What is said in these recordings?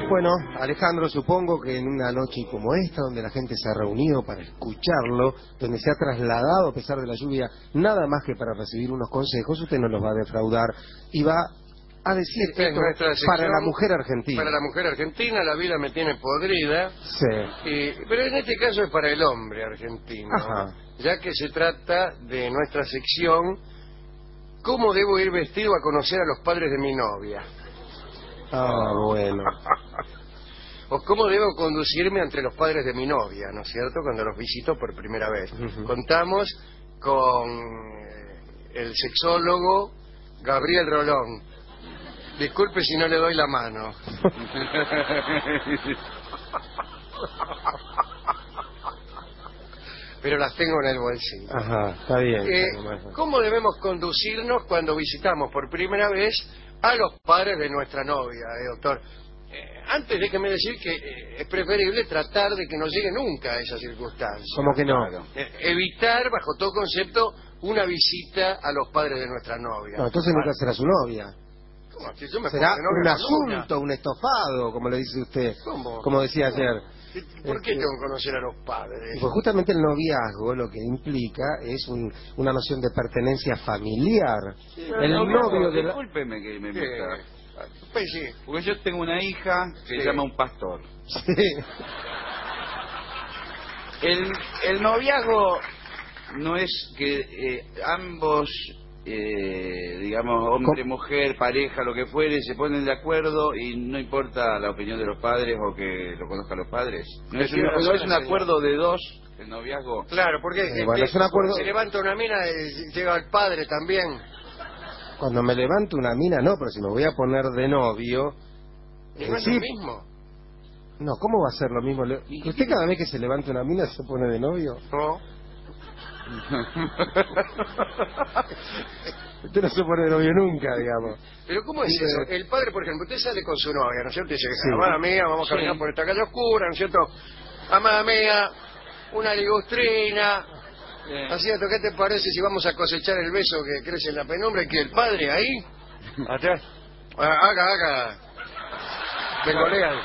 Bueno, Alejandro, supongo que en una noche como esta, donde la gente se ha reunido para escucharlo, donde se ha trasladado a pesar de la lluvia, nada más que para recibir unos consejos, usted no los va a defraudar y va a decir esto para la mujer argentina. Para la mujer argentina, la vida me tiene podrida. Sí. Pero en este caso es para el hombre argentino. Ajá. Ya que se trata de nuestra sección, ¿cómo debo ir vestido a conocer a los padres de mi novia? Ah, bueno. O cómo debo conducirme ante los padres de mi novia, ¿no es cierto?, cuando los visito por primera vez. Contamos con el sexólogo Gabriel Rolón. Disculpe si no le doy la mano. Pero las tengo en el bolsillo. Ajá, está bien. ¿Cómo debemos conducirnos cuando visitamos por primera vez a los padres de nuestra novia, doctor? Antes déjeme decir que es preferible tratar de que no llegue nunca a esa circunstancia. ¿Cómo que no? Evitar, bajo todo concepto, una visita a los padres de nuestra novia. No, entonces nunca será su novia. ¿Cómo? Si yo me será pongo de novia un con asunto, un estofado, como le dice usted. ¿Cómo? Como decía ayer. ¿Por qué tengo que conocer a los padres? Pues justamente el noviazgo lo que implica es una noción de pertenencia familiar. Sí, el novio de la... Discúlpeme que me meta. Pues sí. Porque yo tengo una hija que se llama un pastor. Sí. El noviazgo no es que ambos, digamos, hombre, mujer, pareja, lo que fuere, se ponen de acuerdo y no importa la opinión de los padres o que lo conozcan los padres. No es un acuerdo de dos, el noviazgo. Claro, porque bueno, es un acuerdo... se levanta una mina y llega el padre también. Cuando me levanto una mina, no, pero si me voy a poner de novio... ¿No es lo mismo? No, ¿cómo va a ser lo mismo? ¿Usted cada vez que se levanta una mina se pone de novio? No. Usted no se pone de novio nunca, digamos. Pero ¿cómo es eso? El padre, por ejemplo, usted sale con su novia, ¿no es cierto? Y dice, Sí. amada mía, vamos a caminar por esta calle oscura, ¿no es cierto? Amada mía, una ligustrina... Así, ¿qué te parece si vamos a cosechar el beso que crece en la penumbra y que el padre ahí, atrás, haga, bengolean?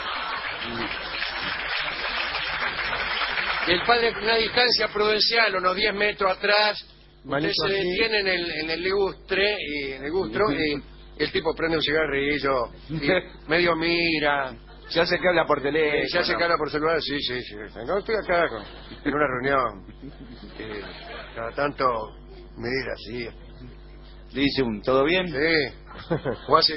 Y el padre a una distancia prudencial, unos 10 metros atrás, usted se detiene en el ligustre, y el tipo prende un cigarrillo, y medio mira... Se hace que habla por teléfono. Se hace que habla por celular, sí. No, estoy acá en una reunión. Cada tanto me dirá así. Le dice ¿todo bien? Sí. O hace...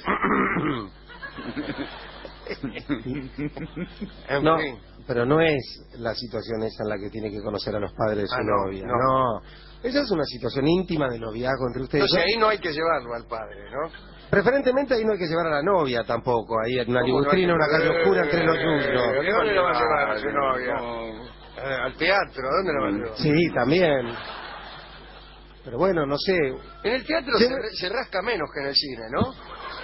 No, pero no es la situación esa en la que tiene que conocer a los padres de su novia. No. Esa es una situación íntima de noviazgo entre ustedes. Entonces ahí no hay que llevarlo al padre, ¿no? Preferentemente ahí no hay que llevar a la novia tampoco, ahí en una ligustrina, una calle oscura entre los suyos. ¿Dónde la va a llevar a su novia? Al teatro, ¿dónde la va a llevar? Sí, también. Pero bueno, no sé. En el teatro se rasca menos que en el cine, ¿no?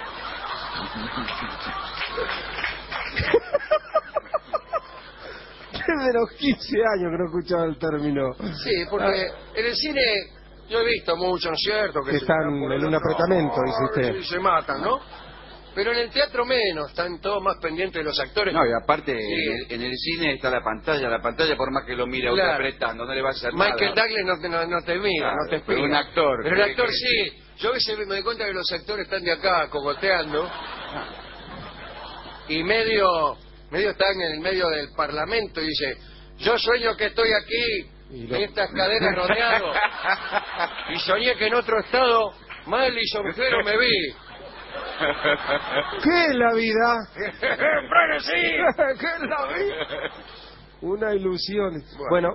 Desde los 15 años que no escuchaba el término. Sí, porque en el cine yo he visto mucho, ¿no es cierto? Que están en un apretamiento, dice usted. Y se matan, ¿no? Pero en el teatro menos, están todos más pendientes de los actores. No, y aparte, en el cine está la pantalla por más que lo mire usted apretando, no le va a hacer nada. Michael Douglas no te mira, no te espía. Pero un actor. Pero el actor sí. Yo a veces me doy cuenta que los actores están de acá, cogoteando, y medio están en el medio del parlamento y dice, yo sueño que estoy aquí, en estas cadenas rodeado, y soñé que en otro estado, mal y sonjero me vi. ¿Qué es la vida? Sí. ¿Qué es la vida? Una ilusión. Bueno,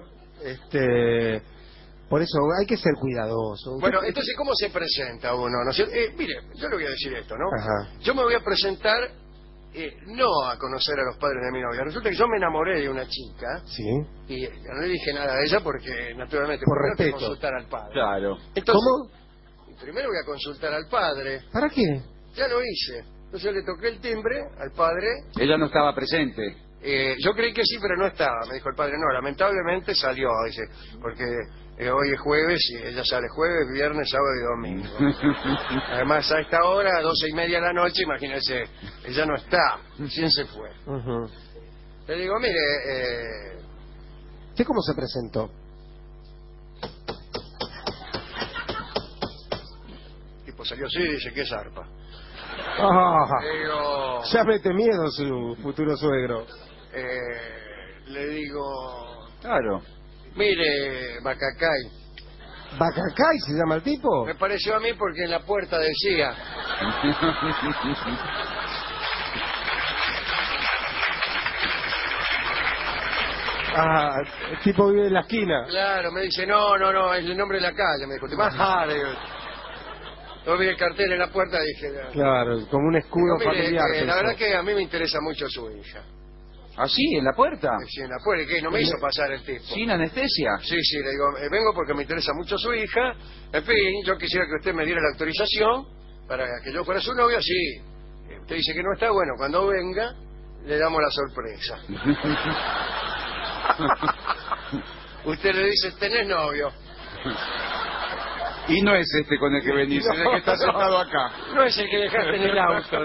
por eso hay que ser cuidadoso. Bueno, entonces, ¿cómo se presenta uno? ¿No? Mire, yo le voy a decir esto, ¿no? Ajá. Yo me voy a presentar, no a conocer a los padres de mi novia. Resulta que yo me enamoré de una chica. Sí. Y no le dije nada de ella porque, naturalmente, por respeto, respeto, consultar al padre. Claro. Entonces, ¿cómo? Primero voy a consultar al padre. ¿Para qué? Ya lo hice. Entonces le toqué el timbre al padre. Ella no estaba presente. Yo creí que sí, pero no estaba. Me dijo el padre, no, lamentablemente salió, dice, porque hoy es jueves y ella sale jueves, viernes, sábado y domingo. Además, a esta hora, 12:30 de la noche, imagínense, ella no está. ¿Quién se fue? Le digo, mire, ¿Usted cómo se presentó? tipo salió así y dice, ¿qué zarpa? Le digo, Ya mete miedo su futuro suegro. le digo, Claro. mire, Bacacay, ¿Bacacay se llama el tipo? me pareció a mí porque en la puerta decía, El tipo vive en la esquina. claro, me dice, no, es el nombre de la calle, me dijo, te vas a... Yo vi el cartel en la puerta y dije, Claro, como un escudo digo, mire, familiar. la pensó. verdad que a mí me interesa mucho su hija. ¿Así, en la puerta? Sí, en la puerta, ¿qué? No me hizo pasar el tipo. ¿Sin anestesia? Sí, le digo, vengo porque me interesa mucho su hija. En fin, yo quisiera que usted me diera la autorización para que yo fuera su novio, sí. Usted dice que no está, bueno, cuando venga le damos la sorpresa. Usted le dice, tenés novio. Y no es este con el que venís, es el que está sentado acá. No es el que dejaste en el auto.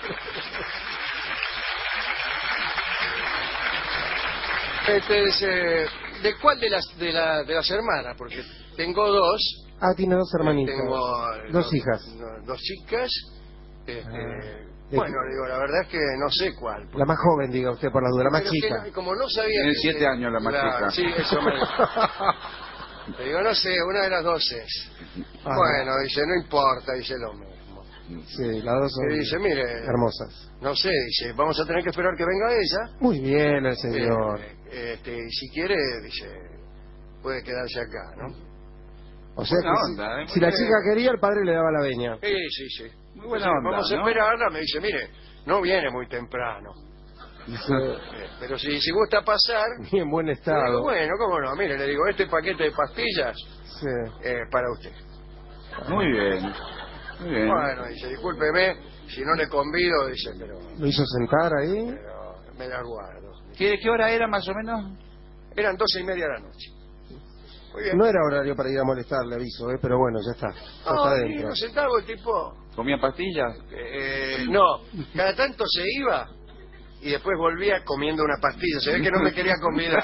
¿De cuál de las hermanas? Porque tengo dos. Tiene dos hermanitas. Tengo dos hijas. Dos chicas. Bueno, digo, la verdad es que no sé cuál. La más joven, diga usted, por la duda, la más Pero chica. que como no sabía... Tiene 7 años la más chica. Sí, eso me dijo. Le digo, no sé, una de las dos es. Bueno, dice, no importa, dice lo mismo. Sí, las dos son Y dice, mire... hermosas. No sé, dice, vamos a tener que esperar que venga ella. Muy bien el señor. Y si quiere, dice, puede quedarse acá, ¿no? O sea Buena que onda, si la chica quería, el padre le daba la veña. Sí. Muy buena Entonces, onda, vamos a ¿no? esperarla, me dice, mire, no viene muy temprano. Dice, Pero si gusta pasar... y en buen le digo, estado. bueno, cómo no, mire, le digo, este paquete de pastillas Sí. Ah. para usted. Muy bien. Muy bien. Bueno, dice, discúlpeme, si no le convido, dice, pero Lo hizo sentar ahí. me la guardo. ¿Qué hora era más o menos? Eran 12:30 de la noche. Muy bien. No era horario para ir a molestar, le aviso, pero bueno, ya está. Ya está y dentro. nos sentaba el tipo... ¿Comía pastillas? No, cada tanto se iba y después volvía comiendo una pastilla. Se ve que no me quería convidar.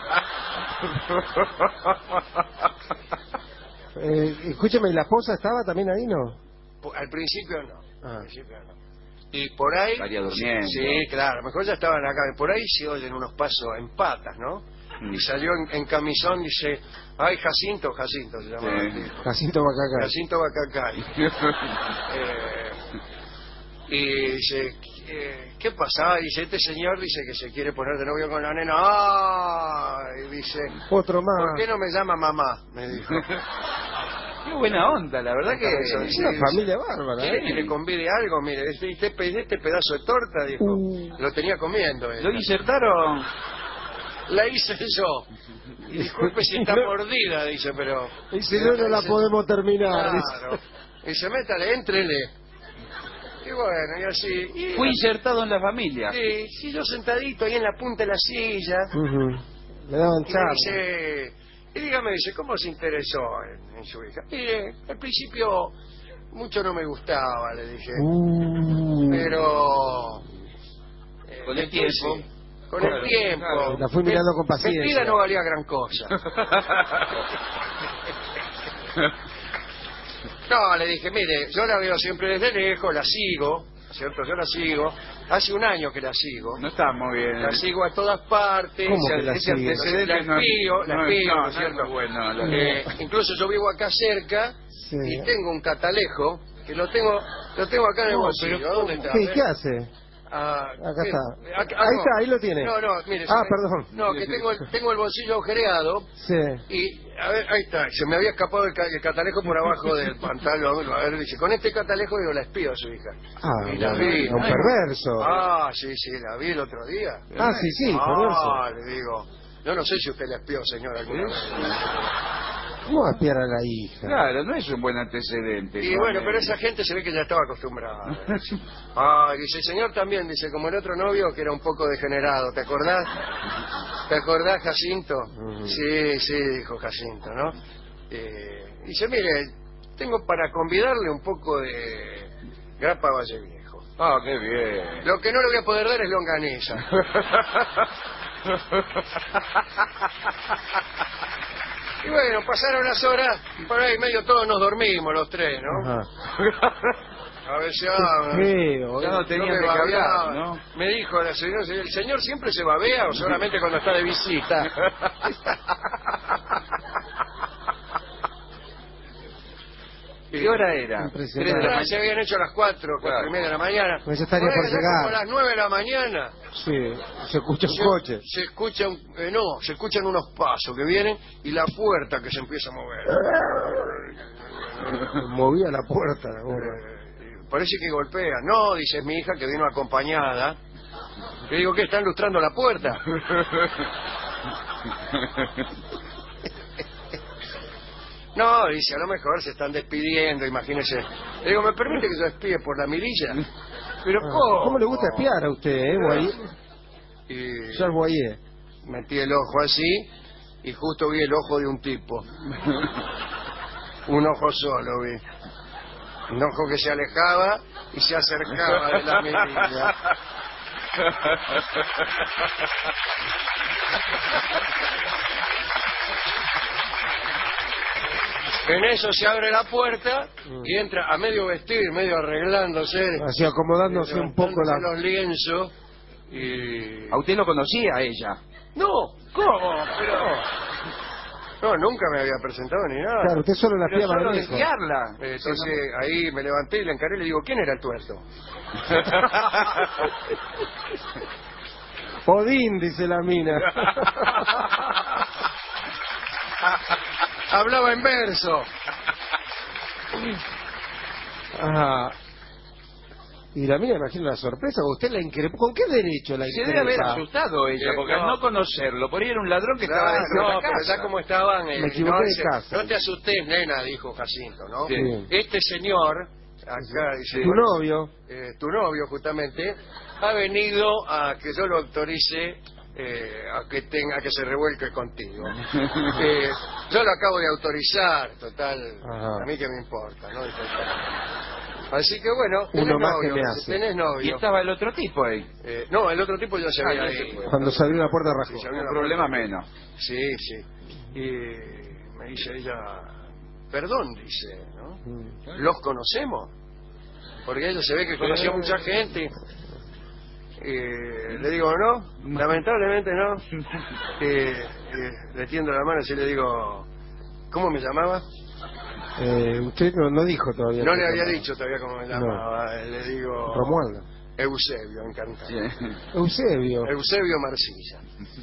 Escúcheme, ¿y la esposa estaba también ahí, no? Al principio no. Ah. Al principio no. Y por ahí... Estaría durmiendo. Sí, claro. A lo mejor ya estaban acá. Por ahí se oyen unos pasos en patas, ¿no? Y salió en camisón, dice... Ay, Jacinto se llamaba. Sí. Jacinto Bacacay. Jacinto Bacacay. Y dice, ¿qué pasa? Dice, este señor dice que se quiere poner de novio con la nena. Y dice, Otro más. ¿por qué no me llama mamá? Me dijo. Qué buena onda, la verdad que... Es una familia bárbara. ¿Quiere que le convide algo? Mire, este pedazo de torta, dijo, lo tenía comiendo. ¿Lo insertaron? La hice yo. Y disculpe si está mordida, dice, pero... Y si no, no la podemos terminar. Claro. Dice, métale, éntrele. Y bueno, y así... Fue insertado en la familia. Sí, yo sentadito ahí en la punta de la silla. Le daban Y me charla. dice... Y dígame, dice, ¿cómo se interesó en su hija? Mire, al principio mucho no me gustaba, le dije. Pero... Con el después tiempo. sí. Con el tiempo. Claro, la fui mirando con paciencia. Mentira no valía gran cosa. No, le dije, mire, yo la veo siempre desde lejos, la sigo, ¿cierto? Yo la sigo. Hace un año que la sigo. No está muy bien. La sigo a todas partes. ¿Cómo que la Ese sigue? antecedente La espío, ¿no es cierto? Bueno, Incluso yo vivo acá cerca Sí. y tengo un catalejo que lo tengo acá en el bolsillo. ¿Dónde está? ¿Qué hace? Acá está. Ahí está, ahí lo tiene. No, mire. Perdón. No, que tengo el bolsillo agujereado Sí. y, a ver, ahí está. Se me había escapado el catalejo por abajo del pantalón. A ver, dice, con este catalejo digo, la espío a su hija. Y la vi. Un perverso. Sí, la vi el otro día. Sí, perverso. Le digo, yo no sé si usted la espió, señora, alguna vez. ¿Cómo va a espiar a la hija? Claro, no es un buen antecedente. Y con bueno, él. pero esa gente se ve que ya estaba acostumbrada. Ah, dice, el señor también, dice, como el otro novio que era un poco degenerado, ¿te acordás? ¿Te acordás, Jacinto? Sí, sí, dijo Jacinto, ¿no? Dice, mire, tengo para convidarle un poco de grapa Valle Viejo. Ah, qué bien. Lo que no le voy a poder dar es longaniza. Y bueno, pasaron las horas, por ahí medio todos nos dormimos los tres, ¿no? Ajá. A ver si Feo, Ya no tenían de qué hablar, ¿no? Me dijo la señora, ¿el señor siempre se babea o solamente cuando está de visita? ¿Qué hora era? Impresionante. 3 de la Se mañana. habían hecho a las 4:30 de la mañana. Pues ya estaría Por ahí por que ya como a llegar. las 9 de la mañana. Sí, se escucha un coche. Se escuchan, no, se escuchan unos pasos que vienen y la puerta que se empieza a mover. Movía la puerta, la gorra. Parece que golpea. No, dice, es mi hija que vino acompañada. Le digo, ¿qué? ¿Están lustrando la puerta? No, dice, a lo mejor se están despidiendo, imagínese. Le digo, ¿me permite que yo espíe por la mirilla? Pero ¿Cómo le gusta espiar a usted, Boyer? Y Charles Boyer. metí el ojo así y justo vi el ojo de un tipo. Un ojo solo vi. Un ojo que se alejaba y se acercaba de la mirilla. En eso se abre la puerta y entra a medio vestir, medio arreglándose, Así acomodándose un poco levantándose la... los lienzos y... ¿A usted lo conocía a ella? No, ¿cómo? Pero... No, nunca me había presentado ni nada. Claro, usted solo la Pero espía solo más de lejos. guiarla. Entonces ahí me levanté y le encaré y le digo, ¿quién era el tuerto? Odín, dice la mina. Hablaba en verso. Ajá. Y la mina, imagino la sorpresa, usted la increpó. ¿Con qué derecho la Se debe haber increpa? asustado ella, porque no. al no conocerlo, por ahí era un ladrón que estaba Claro, dentro de no, la pero casa. ya como estaban... Me equivoqué no, de dice, casa. no te asustes, nena, dijo Jacinto, ¿no? Sí. Este señor, acá dice... Tu novio. Tu novio justamente, ha venido a que yo lo autorice a que se revuelque contigo. Yo lo acabo de autorizar, total, Ajá. a mí que me importa, ¿no? Así que bueno, tenés Uno más que novio, me hace. tenés Y novio. estaba el otro tipo ahí. No, el otro tipo ya se había ya se ido. fue. Cuando se abrió la puerta Sí, rajó. se abrió Un la problema puerta. menos. Sí, sí. Y me dice ella, perdón, dice, ¿no? ¿Los conocemos? Porque ella se ve que conocía a mucha gente. Le digo, no, lamentablemente no. Le tiendo la mano y le digo, ¿cómo me llamaba? Usted no dijo todavía. No le había dicho todavía cómo me llamaba. Le digo, Romualdo. Eusebio, encantado. Sí. Eusebio. Eusebio Marcilla.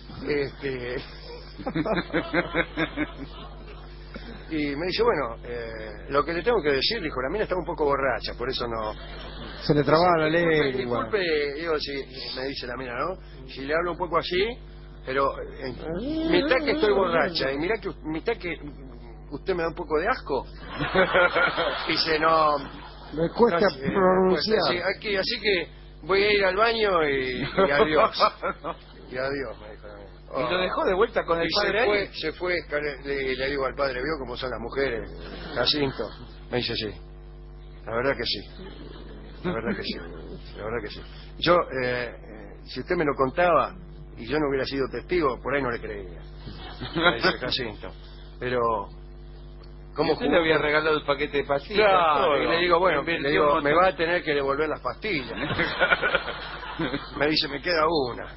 Y me dice, bueno, lo que le tengo que decir, dijo, la mina está un poco borracha, por eso no... Se le trababa la Disculpe, lengua. disculpe, digo, si me dice la mina, ¿no? Si le hablo un poco así, pero mitad que estoy borracha y mirá que mitad que usted me da un poco de asco. Dice, no... Me cuesta no, pronunciar. sí, aquí, así que voy a ir al baño y adiós. Y adiós, me dijo la mina. Y lo dejó de vuelta con el Y padre ahí. se fue, le digo al padre, ¿vio cómo son las mujeres? Jacinto. Me dice, sí. La verdad que sí. La verdad que sí. La verdad que sí. Yo, si usted me lo contaba y yo no hubiera sido testigo, por ahí no le creía. Me dice Jacinto. Pero, ¿cómo Usted le había regalado el paquete de pastillas. Claro, todo. y le digo, bueno, le Invirtió digo, un me montón. va a tener que devolver las pastillas. Me dice, me queda una.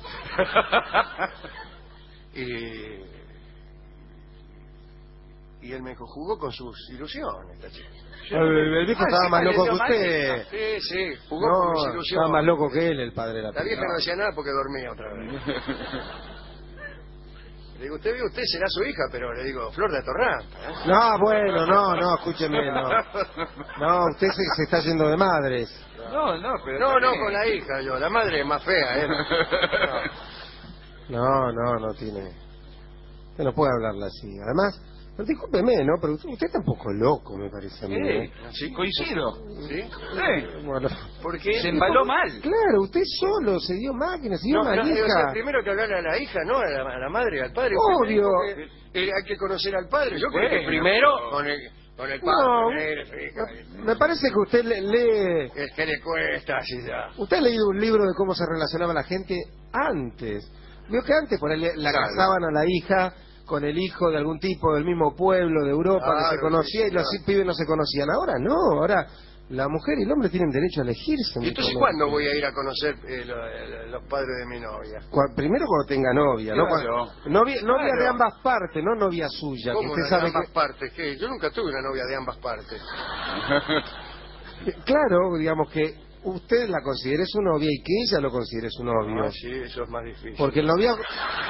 Y él me dijo, jugó con sus ilusiones, esta chica. El viejo estaba más loco que usted. Sí, sí, jugó con No, mis estaba ilusiones. más loco que él, el padre de la La vieja piba. no decía nada porque dormía otra vez. Le digo, usted será su hija, pero le digo, Flor de Atorranta. No, bueno, no, escúcheme, no. No, usted se está yendo de madres. No, pero... No, también. con la hija yo. La madre es más fea, ¿eh? No tiene. Usted no puede hablarla así. Además, Pero discúlpeme, ¿no? Pero usted tampoco es loco, me parece a mí. Sí, coincido. ¿Sí? Bueno, Porque Se embaló mal. claro, usted solo se dio máquina, se dio o sea, manija. primero que hablarle a la hija, ¿no? A la madre, al padre. Obvio. Hay que conocer al padre. Yo creo que Bueno, primero con el padre. No, con él, hija. me parece que usted lee... Es que le cuesta así ya. Usted ha leído un libro de cómo se relacionaba la gente antes. Vio que antes por ahí la Claro. casaban a la hija con el hijo de algún tipo del mismo pueblo de Europa que Claro, se conocía sí, y los claro. pibes no se conocían. Ahora no, ahora la mujer y el hombre tienen derecho a elegirse. ¿Y entonces cuándo voy a ir a conocer los padres de mi novia? Primero cuando tenga novia, ¿no? Claro. Novia Claro. de ambas partes, no novia suya. ¿Cómo Que usted de sabe ambas partes? ¿Qué? Yo nunca tuve una novia de ambas partes. Claro, digamos que usted la considere su novia y que ella lo considere su novio. Ah, sí, eso es más difícil. Porque el noviazgo...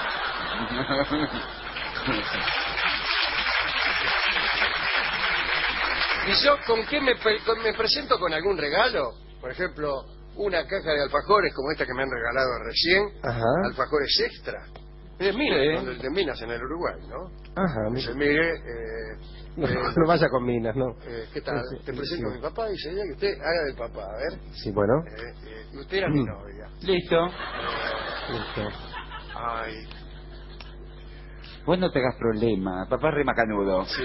¿Y yo con qué me presento con algún regalo? Por ejemplo, una caja de alfajores como esta que me han regalado recién. Ajá. Alfajores extra. Es Minas, Sí. donde de Minas en el Uruguay, ¿no? Ajá, Dice, mire, no vaya con minas, ¿no. ¿qué tal? Sí, Te sí, presento sí. a mi papá, dice ella, que usted haga del papá, a ver. Sí, bueno. Y usted era mi novia. Listo. Listo. Ay, Vos no te hagas problema. Papá es re macanudo. ¿sí?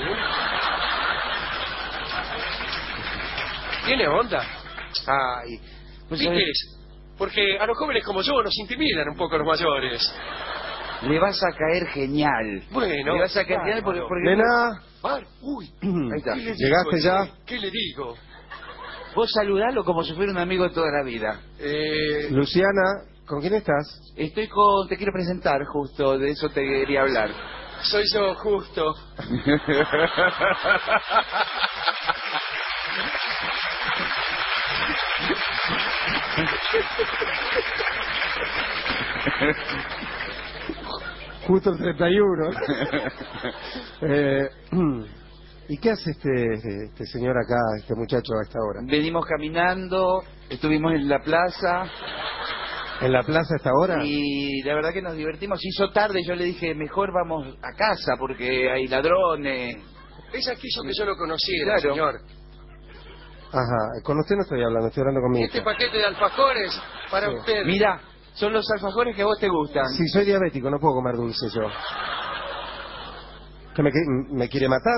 ¿Tiene onda? Ay, Pues, ¿y qué es? Porque a los jóvenes como yo nos intimidan un poco los mayores. Le vas a caer genial. Bueno, Le vas a caer genial bárbaro. porque Nena, Uy, Ahí está. ¿qué le digo, ¿Llegaste ya? ¿Qué le digo? vos saludalo como si fuera un amigo de toda la vida. Luciana, ¿con quién estás? Estoy con... Te quiero presentar justo, de eso te quería hablar. Soy yo, justo. Justo el 31. ¿Y qué hace este señor acá, este muchacho a esta hora? Venimos caminando, estuvimos en la plaza ¿En la plaza a esta hora? y la verdad que nos divertimos. Hizo tarde, yo le dije, mejor vamos a casa porque hay ladrones. Ella quiso que yo lo conociera, Claro. señor. Ajá, con usted no estoy hablando, estoy hablando con mi Este hija. paquete de alfajores para Sí. usted. Mira, son los alfajores que a vos te gustan. Si soy diabético, no puedo comer dulce yo. ¿Que me quiere matar?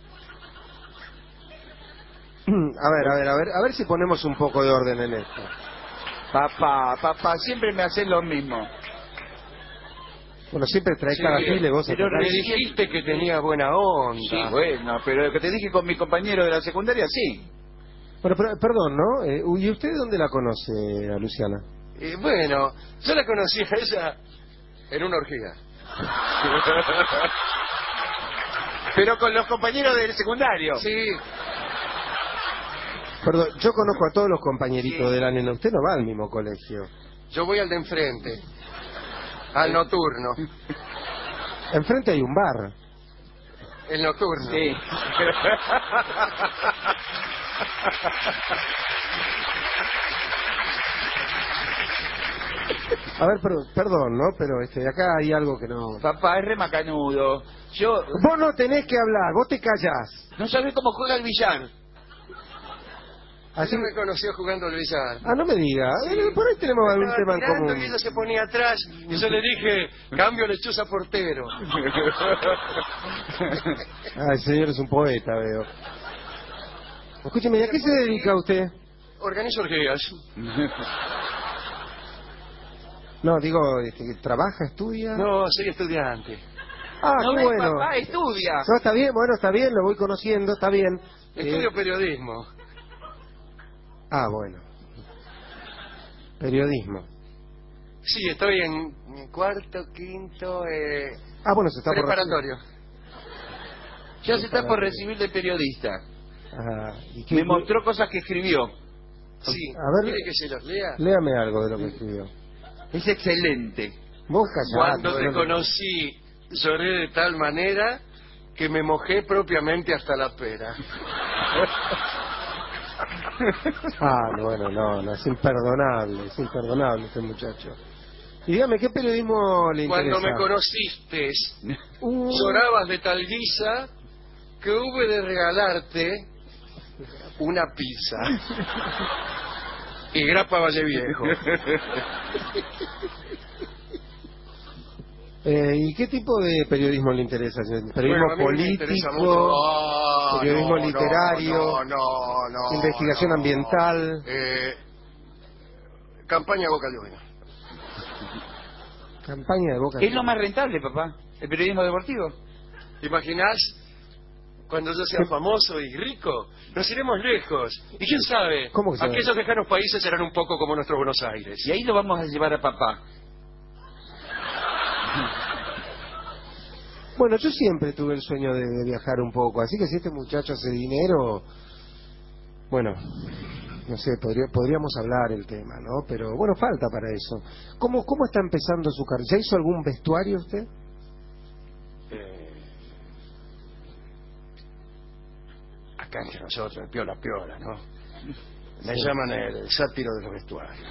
A ver si ponemos un poco de orden en esto. Papá, siempre me haces lo mismo. Bueno, siempre traes Sí, cada file vos a pero tocar. me dijiste que tenía buena onda. Sí, bueno, pero lo que te dije con mi compañero de la secundaria, sí. Bueno, perdón, ¿no? ¿Y usted dónde la conoce, a Luciana? Bueno, yo la conocí a ella en una orgía. Pero con los compañeros del secundario. Sí, Perdón, yo conozco a todos los compañeritos Sí. de la nena. Usted no va al mismo colegio. yo voy al de enfrente, al nocturno, Enfrente hay un bar. el nocturno. Sí. A ver, perdón, ¿no? Pero acá hay algo que no... Papá, es re macanudo. Yo... Vos no tenés que hablar, vos te callás. No sabés cómo juega el billar. Así... Ella me conoció jugando al billar. Ah, no me diga. Por ahí tenemos algún Estaba tema en tirando común. y ella se ponía atrás y yo le dije, cambio lechuza portero. Ay, señor, es un poeta, veo. Escúcheme, ¿y a qué se dedica usted? Organizo orgías. No, digo, ¿trabaja, estudia? No, soy estudiante. Ah, ¿No qué ves, bueno. papá? Estudia. No, está bien, bueno, está bien, lo voy conociendo, está bien. Estudio periodismo. Ah, bueno. Periodismo. Sí, estoy en cuarto, quinto, Ah, bueno, se está por... preparatorio. Ya se está por recibir de periodista. Ajá. ¿Y qué- Me mostró cosas que escribió. Sí, A ver. ¿quiere que se los lea? Léame algo de lo que escribió. Es excelente. Vos callate. Cuando te bueno. conocí, lloré de tal manera que me mojé propiamente hasta la pera. Ah, bueno, no, es imperdonable este muchacho. Y dígame, ¿qué periodismo le Cuando interesa? me conociste, Uh, llorabas de tal guisa que hube de regalarte una pizza. Y grapa Valle Viejo. ¿Y qué tipo de periodismo le interesa? ¿Periodismo Bueno, a mí me interesa mucho. político? ¿Periodismo No, literario? no, ¿Investigación no. ambiental? Campaña Boca Juniors. Campaña de Boca. Es lo más rentable, papá, el periodismo deportivo. ¿Te imaginás? Cuando yo sea famoso y rico, nos iremos lejos. Y quién sabe, ¿Cómo que sabe? aquellos lejanos países serán un poco como nuestro Buenos Aires. Y ahí lo vamos a llevar a papá. Bueno, yo siempre tuve el sueño de viajar un poco, así que si este muchacho hace dinero, bueno, no sé, podríamos hablar el tema, ¿no? Pero bueno, falta para eso. ¿Cómo está empezando su carrera? ¿Ya hizo algún vestuario usted? Acá entre nosotros, el piola, ¿no? Me llaman el sátiro de los vestuarios.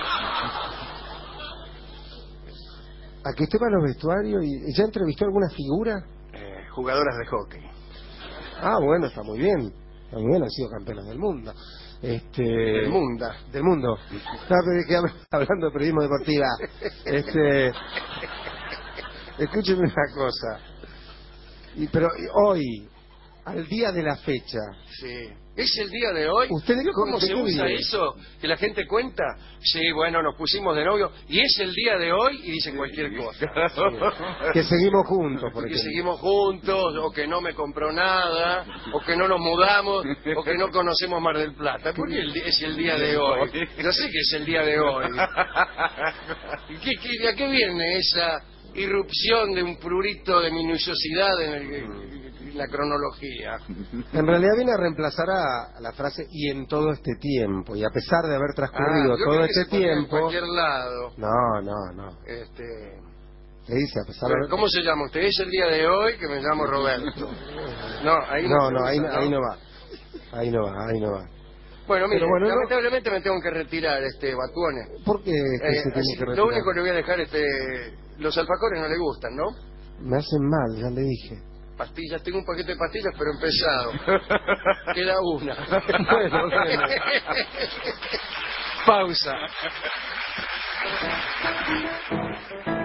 ¿A qué usted va a los vestuarios? ¿Y ya entrevistó alguna figura? Jugadoras de hockey. Ah, bueno, está muy bien. Está muy bien, han sido campeones del mundo. Del mundo. Del mundo. Hablando de periodismo deportiva. Escúcheme una cosa. Pero hoy, al día de la fecha. Sí. ¿Es el día de hoy? ¿Usted ¿Cómo se usa vive? eso? ¿Que la gente cuenta? Sí, bueno, nos pusimos de novio y es el día de hoy y dicen cualquier cosa. Sí. Que seguimos juntos, por Que ejemplo. seguimos juntos, o que no me compró nada, o que no nos mudamos, o que no conocemos Mar del Plata. ¿Por qué es el día de hoy? Yo sé que es el día de hoy. ¿A qué viene esa irrupción de un prurito de minuciosidad en la cronología? En realidad viene a reemplazar a la frase "y en todo este tiempo", y a pesar de haber transcurrido yo todo creo que este se ponía en tiempo. cualquier lado. No. Le dice a pesar de... ¿Cómo se llama usted? Es el día de hoy que me llamo Roberto. No, ahí ahí no va. Ahí no va. Bueno, mire, Pero bueno, lamentablemente me tengo que retirar, Batuone. ¿Por qué es que se tiene Así que que retirar? lo único que le voy a dejar, los alfajores no le gustan, ¿no? Me hacen mal, ya le dije. Pastillas, tengo un paquete de pastillas, pero empezado. Queda una. Bueno. Pausa.